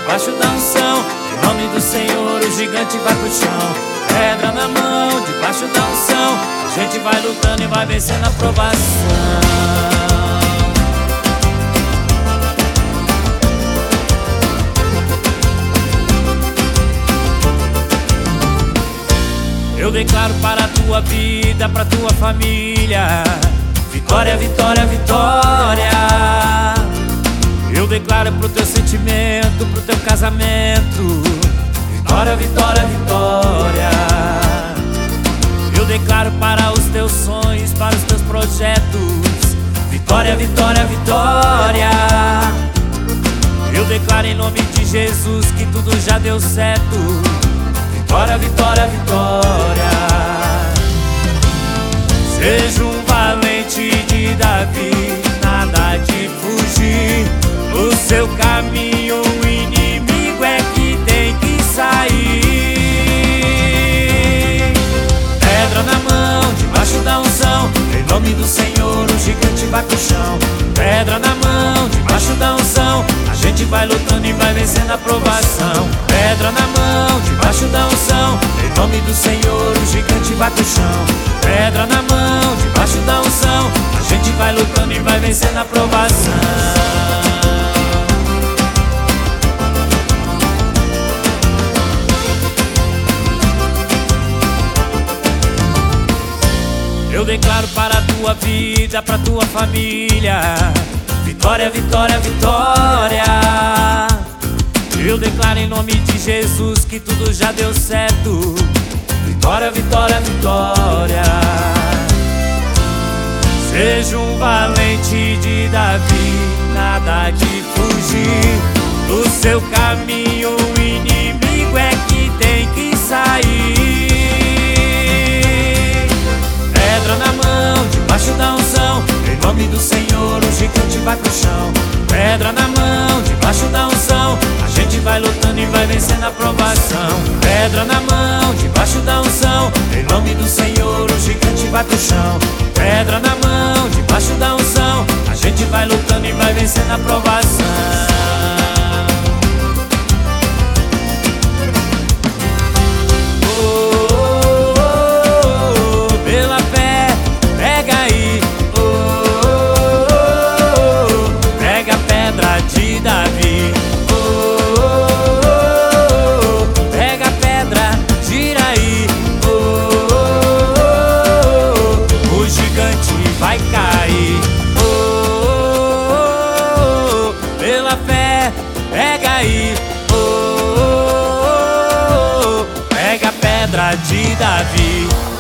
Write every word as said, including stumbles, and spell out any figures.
debaixo da unção. Em nome do Senhor o gigante vai pro chão. Pedra na mão, debaixo da unção. A gente vai lutando e vai vencendo a provação. Eu declaro para a tua vida, para a tua família: vitória, vitória, vitória. Eu declaro pro teu sentimento, pro teu casamento: vitória, vitória, vitória. Eu declaro para os teus sonhos, para os teus projetos: vitória, vitória, vitória. Eu declaro em nome de Jesus que tudo já deu certo: vitória, vitória, vitória. Seja um valente de Davi, nada de fugir. No seu caminho o inimigo é que tem que sair. Pedra na mão, debaixo da unção. Em nome do Senhor o gigante vai pro chão. Pedra na mão, debaixo da unção. A gente vai lutando e vai vencendo a provação. Pedra na mão, debaixo da unção. Em nome do Senhor o gigante vai pro chão. Pedra na mão, debaixo da unção. A gente vai lutando e vai vencendo a provação. Eu declaro para a tua vida, para a tua família: vitória, vitória, vitória. Eu declaro em nome de Jesus que tudo já deu certo: vitória, vitória, vitória. Seja um valente de Davi, nada de fugir. No seu caminho o inimigo é que tem que sair. Pedra na mão, debaixo da unção. Em nome do Senhor o gigante vai pro chão. Pedra na mão, debaixo da unção. A gente vai lutando e vai vencendo a provação. Pedra na mão, debaixo da unção. Em nome do Senhor o gigante vai pro chão. Pedra na mão, debaixo da unção. A gente vai lutando e vai vencendo a provação. Davi, oh, oh, oh, pega a pedra, gira aí, oh, oh, oh, o gigante vai cair, oh, oh, oh, pela fé, pega aí, oh, oh, oh, pega a pedra de Davi.